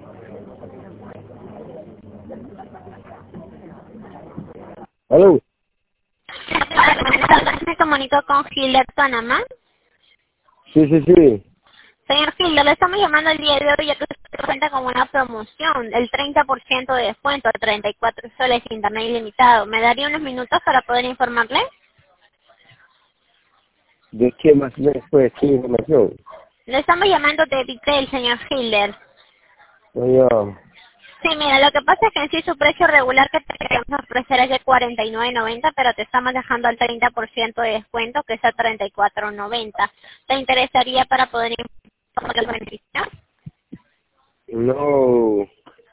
¿Aló? Me comunico con Hilder Panamá. Sí, sí, sí. Señor Hilder, le estamos llamando el día de hoy ya que usted cuenta con una promoción, el 30% de descuento, 34 soles, internet ilimitado. ¿Me daría unos minutos para poder informarle? ¿De qué más después? ¿Qué información? Le estamos llamando de Vitel, señor Hilder. Oye, Sí, mira, lo que pasa es que en sí su precio regular que te queremos ofrecer es de 49.90, pero te estamos dejando al 30% de descuento, que es a 34.90. ¿Te interesaría para poder informar los beneficios? no,